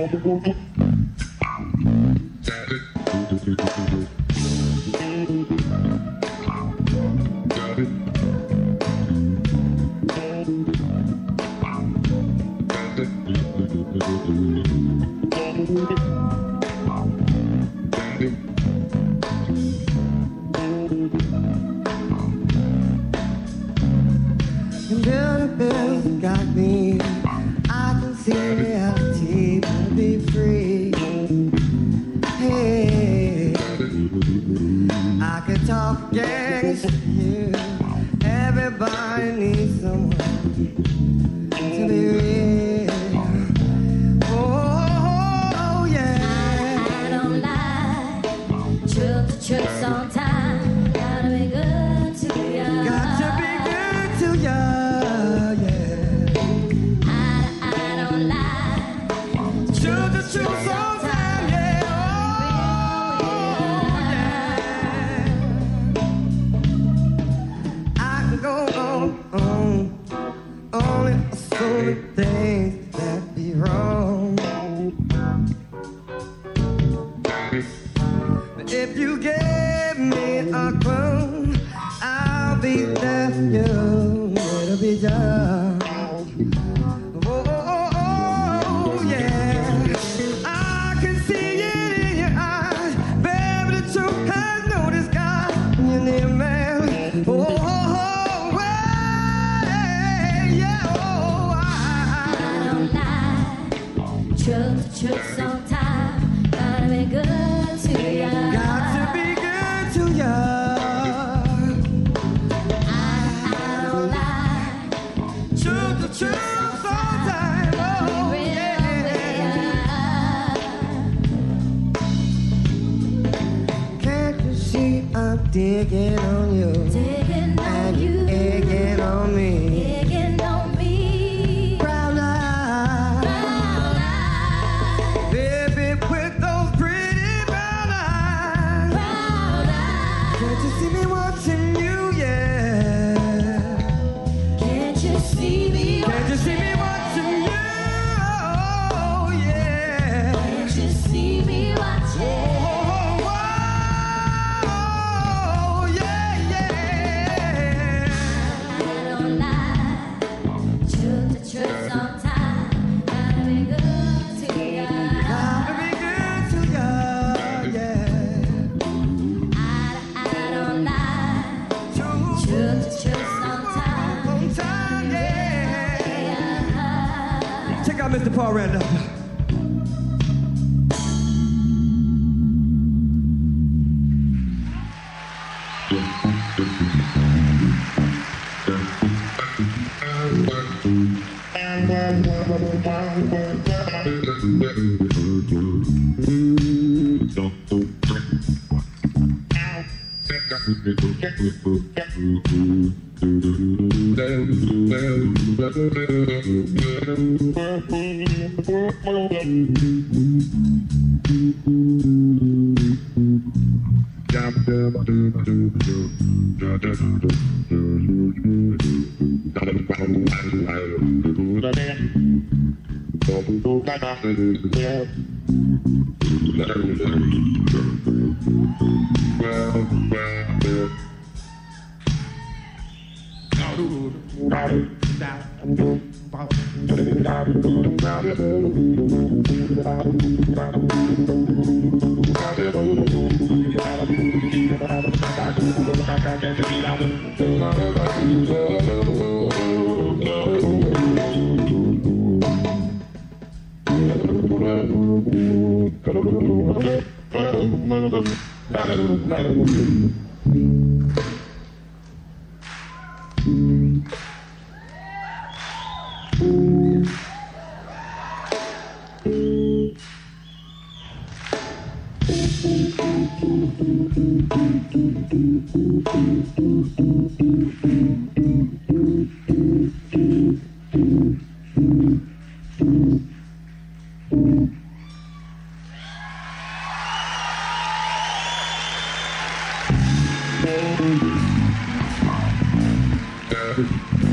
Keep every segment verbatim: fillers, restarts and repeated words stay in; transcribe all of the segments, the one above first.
Digging on you, digging on and you, egging on me, egging on me. Brown eyes, brown eyes, baby, with those pretty brown eyes, brown eyes. Can't you see me watching you? Yeah. Can't you see me? Can't you see me watching you? Oh yeah. Can't you see me watching? Oh, Mister Paul Randolph.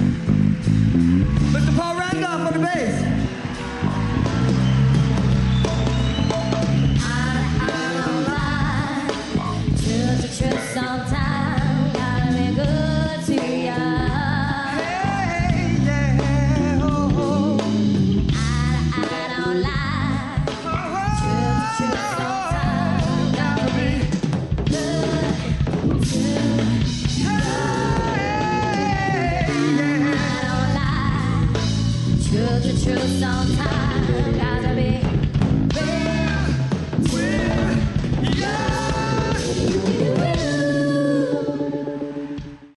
Mister Paul Randolph on the bass. true sometimes.